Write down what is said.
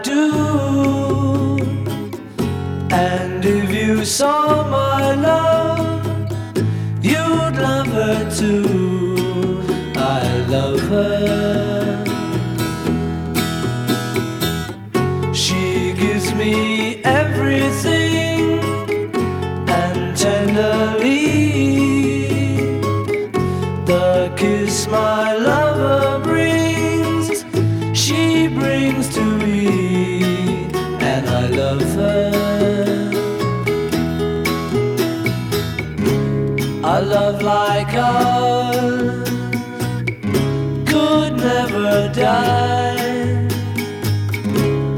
do. And if you saw my love, you'd love her too. I love her. She gives me everything, and tenderly the kiss my lover brings, she brings to me, and I love her. A love like ours could never die.